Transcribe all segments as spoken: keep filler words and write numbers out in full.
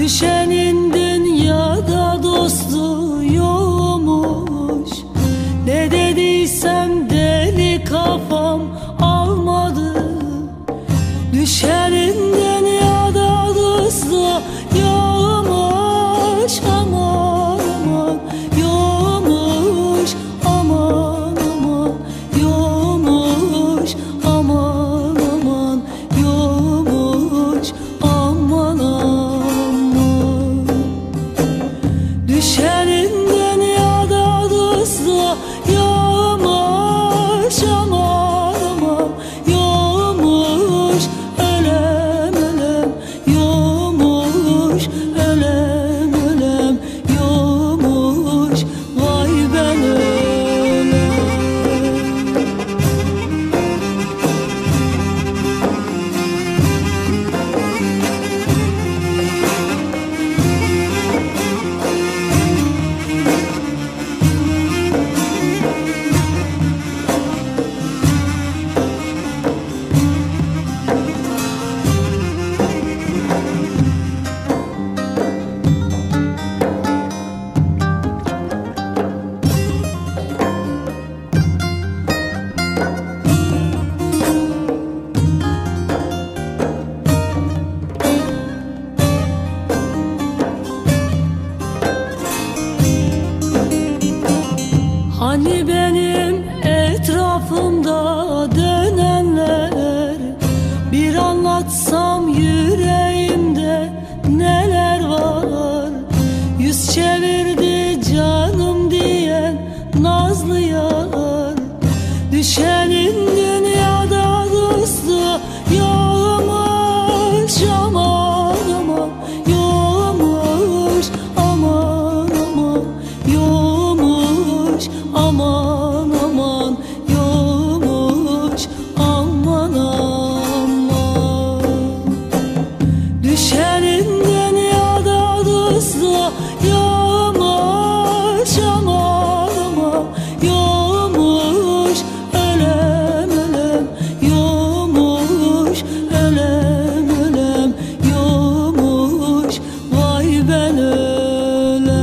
Düşenin dünyada dostu yokmuş. Ne dediysem deli kafam almadı. Düşenin dünyada dostu yokmuş. Aman aman yokmuş. Aman aman yokmuş. Aman aman yokmuş. Aman aman. Düşenin dünyada dostu yokmuş. Aman aman yokmuş. Ölem ölem yokmuş. Ölem ölem yokmuş. Vay ben ölem. Hani benim etrafımda dönenler, bir anlatsam yüreğimde neler var. Yüz çevirdi canım diyen nazlı yar. Düşenin dünyada dostu yokmuş. Aman aman yokmuş. Aman aman yokmuş. Aman aman yokmuş. Aman aman. Düşenin dünyada dostu yokmuş. Aman aman yokmuş. Ölem ölem yokmuş. Ölem ölem yokmuş. Vay ben ölem.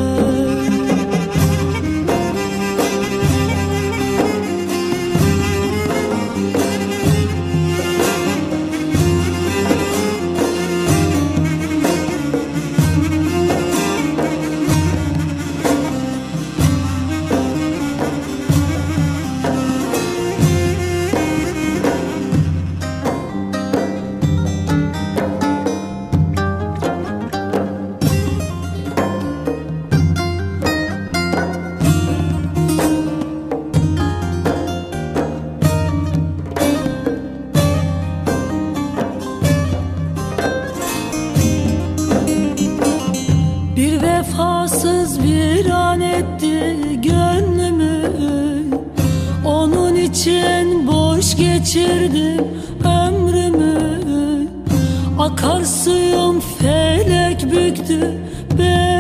Bir vefasız bir an etti gönlümü. Onun için boş geçirdim ömrümü. Akarsuyum felek büktü beni.